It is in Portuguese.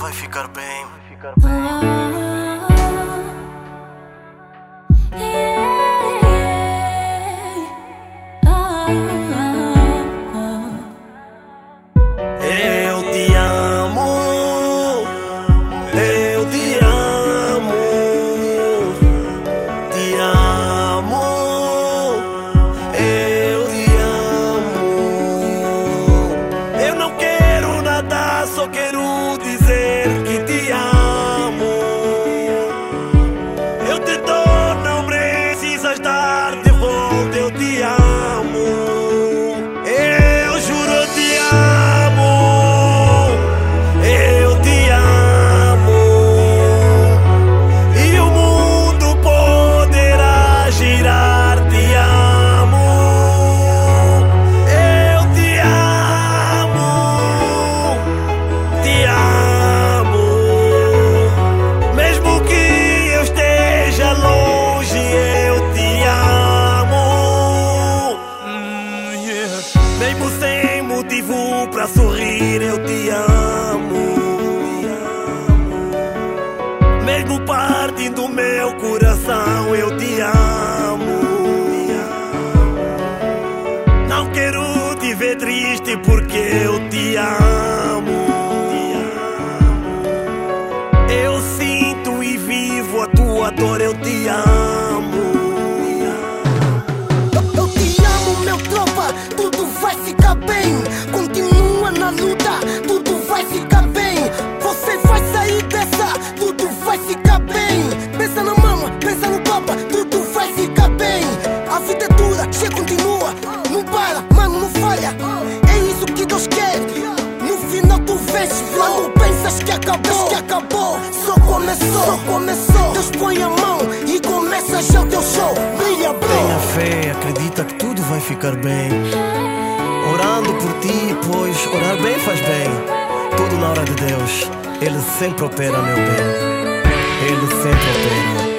vai ficar bem. Eu te amo, eu te amo, te amo, eu te amo. Eu não quero nada, só quero dizer que te amo. Eu te dou, não precisas dar de volta, eu te amo. Eu juro, eu te amo. Eu te amo. E o mundo poderá girar, te amo. Eu te amo. Te amo. Mesmo que eu esteja longe, eu te amo. Mesmo sem motivo pra sorrir, eu te amo. Mesmo partindo do meu coração, eu te amo. Não quero te ver triste porque eu te amo. Eu sinto e vivo a tua dor, eu te amo. Eu te amo, meu tropa, tudo vai ficar bem. Continua na luta, tudo vai ficar bem. Você vai sair dessa, tudo vai ficar bem. Pensa na mama, pensa no papa, tudo vai ficar bem. A vida é dura, você continua, não para, mano, não falha. É isso que Deus quer, no final tu vence. Quando pensas que acabou, só começou. Deus põe a mão e começa já o teu show. Brilha, bro. Tenha fé, acredita que tudo vai ficar bem. Orando por ti, pois orar bem faz bem. Tudo na hora de Deus, Ele sempre opera, meu bem. Ele sempre opera.